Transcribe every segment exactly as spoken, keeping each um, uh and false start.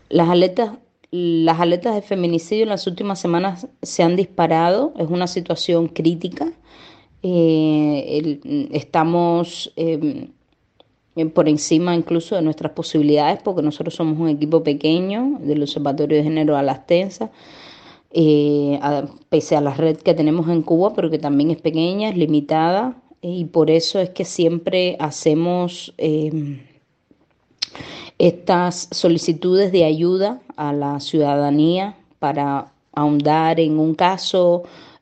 Las alertas, las alertas de feminicidio en las últimas semanas se han disparado. Es una situación crítica. Eh, el- estamos eh, eh, por encima incluso de nuestras posibilidades porque nosotros somos un equipo pequeño del Observatorio de Género Alastensa, eh, a- pese a la red que tenemos en Cuba, pero que también es pequeña, es limitada, y por eso es que siempre hacemos eh, estas solicitudes de ayuda a la ciudadanía para ahondar en un caso,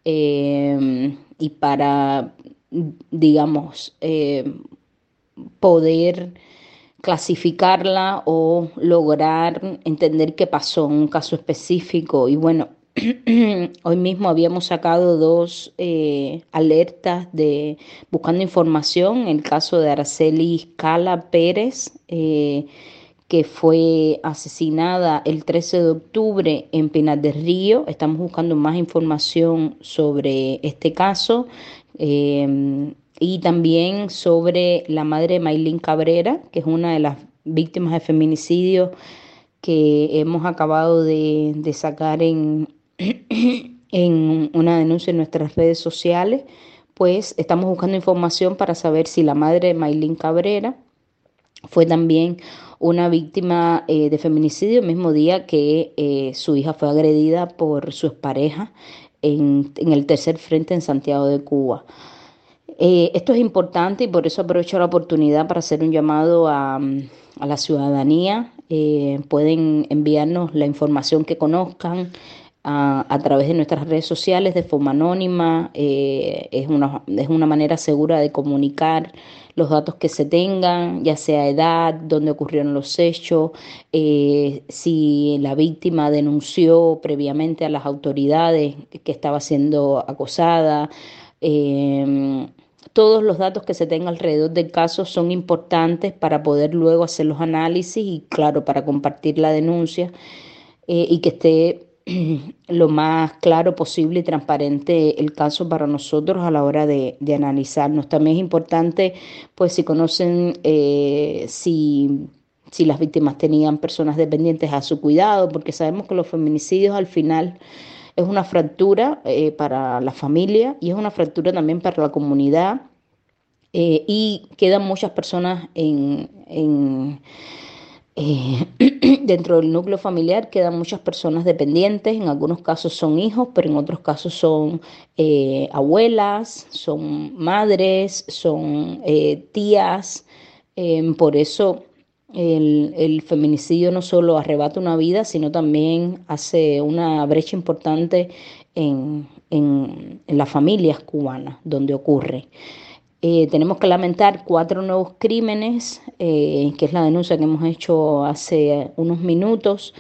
eh, y para, digamos, eh, poder clasificarla o lograr entender qué pasó en un caso específico. Y bueno, hoy mismo habíamos sacado dos eh, alertas de buscando información, el caso de Araceli Cala Pérez, eh, que fue asesinada el trece de octubre en Pinar del Río. Estamos buscando más información sobre este caso. Eh, y también sobre la madre de Maylin Cabrera, que es una de las víctimas de feminicidio que hemos acabado de, de sacar en, en una denuncia en nuestras redes sociales. Pues estamos buscando información para saber si la madre de Maylin Cabrera fue también una víctima eh, de feminicidio el mismo día que eh, su hija fue agredida por su expareja en, en el tercer frente en Santiago de Cuba. Eh, esto es importante y por eso aprovecho la oportunidad para hacer un llamado a, mm, a la ciudadanía. Eh, pueden enviarnos la información que conozcan a, a través de nuestras redes sociales de forma anónima. Eh, es una, es una manera segura de comunicar los datos que se tengan, ya sea edad, dónde ocurrieron los hechos, eh, si la víctima denunció previamente a las autoridades que estaba siendo acosada. Eh, todos los datos que se tengan alrededor del caso son importantes para poder luego hacer los análisis y, claro, para compartir la denuncia, eh, y que esté lo más claro posible y transparente el caso para nosotros a la hora de, de analizarnos. También es importante, pues, si conocen, eh, si, si las víctimas tenían personas dependientes a su cuidado, porque sabemos que los feminicidios al final es una fractura eh, para la familia y es una fractura también para la comunidad, eh, y quedan muchas personas en, en eh, dentro del núcleo familiar, quedan muchas personas dependientes. En algunos casos son hijos, pero en otros casos son eh, abuelas, son madres, son eh, tías. Eh, por eso el, el feminicidio no solo arrebata una vida, sino también hace una brecha importante en, en, en las familias cubanas donde ocurre. Eh, tenemos que lamentar cuatro nuevos crímenes, eh, que es la denuncia que hemos hecho hace unos minutos.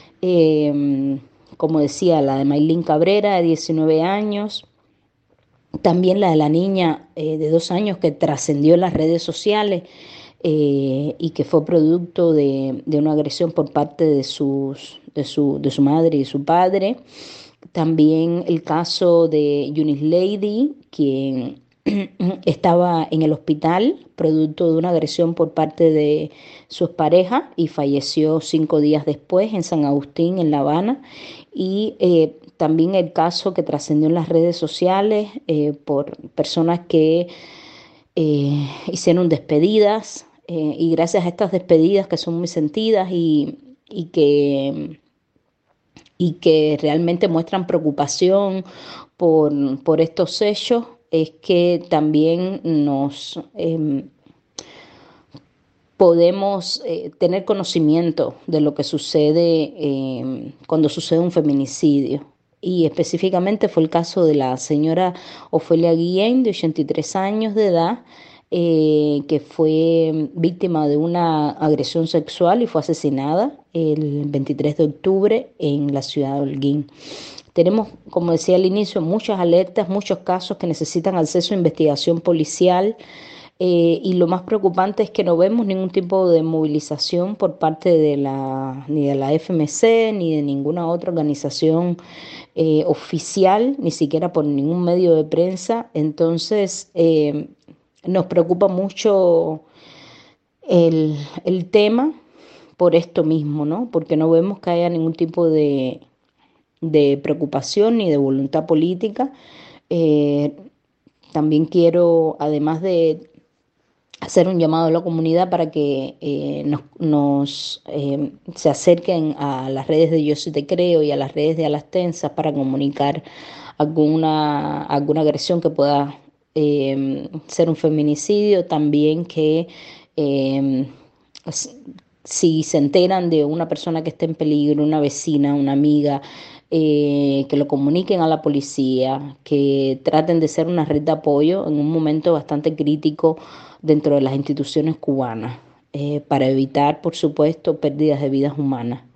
Eh, como decía, la de Maylin Cabrera, de diecinueve años. También la de la niña eh, de dos años que trascendió en las redes sociales, eh, y que fue producto de, de una agresión por parte de, sus, de, su, de su madre y su padre. También el caso de Eunice Lady, quien estaba en el hospital producto de una agresión por parte de su pareja y falleció cinco días después en San Agustín, en La Habana. Y eh, también el caso que trascendió en las redes sociales, eh, por personas que eh, hicieron despedidas, eh, y gracias a estas despedidas que son muy sentidas y, y que y que realmente muestran preocupación por, por estos hechos, es que también nos eh, podemos eh, tener conocimiento de lo que sucede eh, cuando sucede un feminicidio. Y específicamente fue el caso de la señora Ofelia Guillén, de ochenta y tres años de edad, eh, que fue víctima de una agresión sexual y fue asesinada el veintitrés de octubre en la ciudad de Holguín. Tenemos, como decía al inicio, muchas alertas, muchos casos que necesitan acceso a investigación policial, eh, y lo más preocupante es que no vemos ningún tipo de movilización por parte de la, ni de la F M C ni de ninguna otra organización eh, oficial, ni siquiera por ningún medio de prensa. Entonces, eh, nos preocupa mucho el, el tema. por esto mismo, ¿no? Porque no vemos que haya ningún tipo de, de preocupación ni de voluntad política. Eh, También quiero, además de hacer un llamado a la comunidad para que eh, nos, nos eh, se acerquen a las redes de Yo Sí Te Creo y a las redes de Alas Tensas para comunicar alguna, alguna agresión que pueda eh, ser un feminicidio. También que eh, si se enteran de una persona que está en peligro, una vecina, una amiga, eh, que lo comuniquen a la policía, que traten de ser una red de apoyo en un momento bastante crítico dentro de las instituciones cubanas, eh, para evitar, por supuesto, pérdidas de vidas humanas.